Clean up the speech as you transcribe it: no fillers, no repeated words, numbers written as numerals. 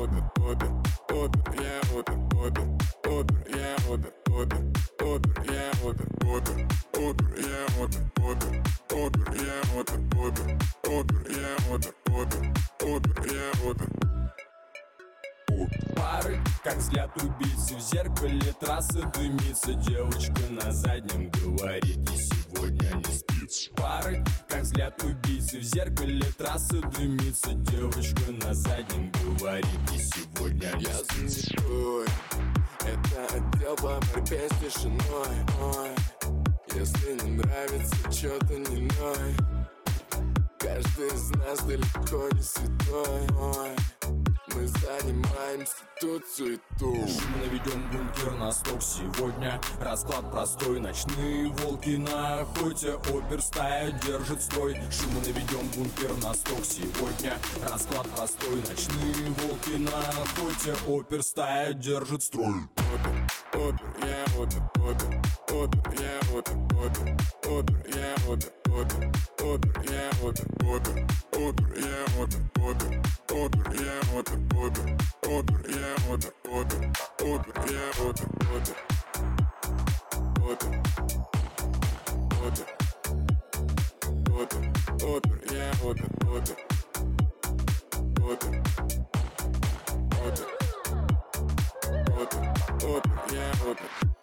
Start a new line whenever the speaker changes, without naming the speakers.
опер, опер, опер, я опер, опер, опер, я опер, опер, опер, я опер, опер, опер, я опер, опер, опер, я опер, опер, опер, я опер, опер, опер, я опер.
Пары, как взгляд убийцы, в зеркале трассы дымится. Девочка на заднем говорит, и сегодня не спится. Пары, как взгляд убийцы, в зеркале трассы дымится. Девочка на заднем говорит, и сегодня не спится.
Это отдел по борьбе с тишиной. Ой, если не нравится, чё-то не ной. Каждый из нас далеко не святой. Ой, мы занимаемся тут суету.
Шумно ведем бункер на сток сегодня. Расклад простой, ночные волки на охоте. Оперстая держит строй. Шумно ведем бункер на сток сегодня. Расклад простой, ночные волки на охоте. Оперстая держит строй.
Опер, я опер, опер, опер, я опер, опер, опер, я опер, опер, опер, я опер, опер, опер, я опер, опер, опер, я опер, опер, опер, я опер, опер, опер, я опер, опер, опер, опер, опер, опер, я опер, опер, опер, опер, опер, я опер.